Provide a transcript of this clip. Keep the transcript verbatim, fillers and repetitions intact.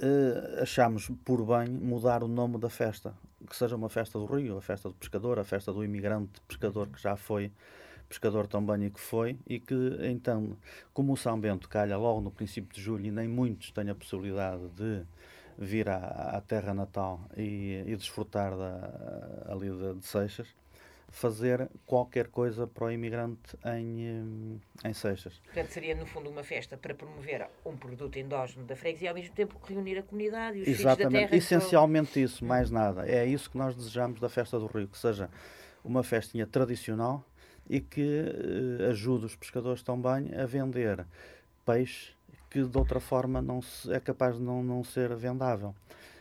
uh, achámos por bem mudar o nome da festa, que seja uma festa do Rio, a festa do pescador, a festa do imigrante pescador que já foi pescador também e que foi, e que então, como o São Bento calha logo no princípio de julho e nem muitos têm a possibilidade de vir à, à terra natal e, e desfrutar da, ali de, de Seixas, fazer qualquer coisa para o imigrante em, em Seixas. Portanto, seria no fundo uma festa para promover um produto endógeno da freguesia e ao mesmo tempo reunir a comunidade e os filhos da Exatamente, terra. essencialmente isso, mais nada. É isso que nós desejamos da Festa do Rio, que seja uma festinha tradicional e que eh, ajude os pescadores também a vender peixe que de outra forma não se, é capaz de não, não ser vendável.